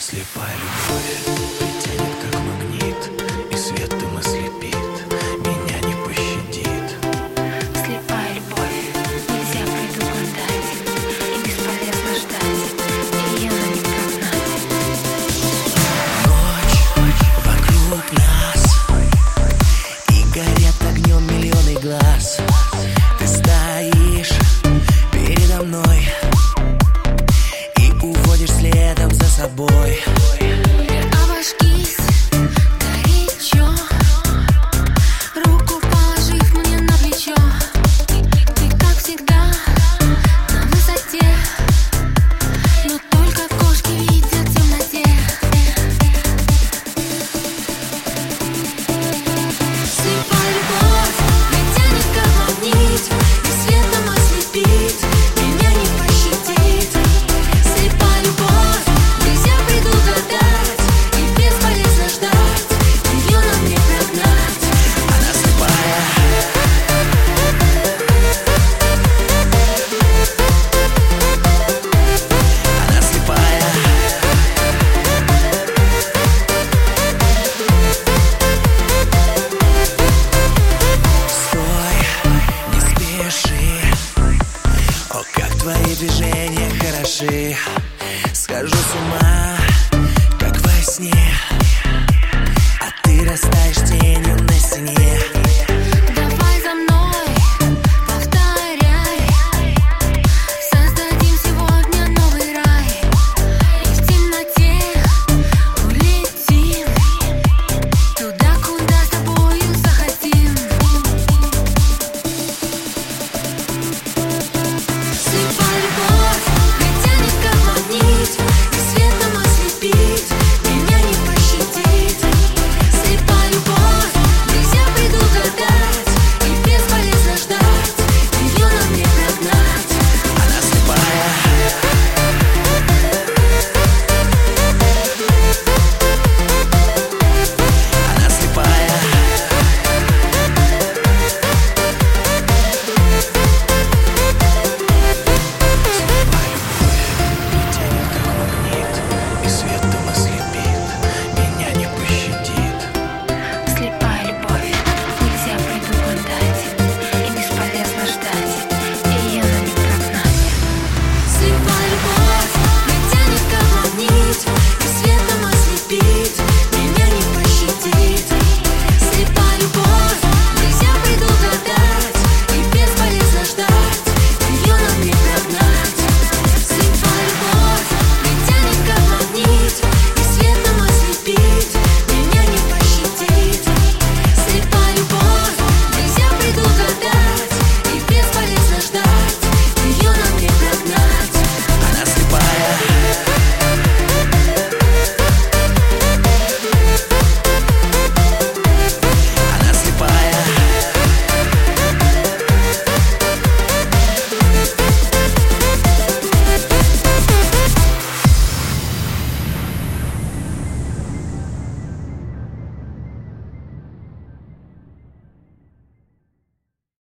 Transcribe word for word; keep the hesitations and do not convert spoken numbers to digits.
Слепая любовь притянет, как магнит, и свет дым ослепит, меня не пощадит. Слепая любовь, нельзя предугадать, и бесполезно ждать, ее не прогнать. Ночь вокруг нас, и горят огнем миллионы глаз. Ты стоишь передо мной и уводишь следом за собой. Обожгись горячо, руку положив мне на плечо. Ты, как всегда, на высоте, но только кошки видят в темноте. Слепая любовь притянет, как магнит, и светом ослепит, меня не пощадит. Слепая любовь, нельзя предугадать, и бесполезно ждать, ее нам не прогнать. Она слепая, она слепая. Стой, не спеши, о, как твои движения хороши. Схожу с ума, как во сне, а ты растаешь тенью на стене.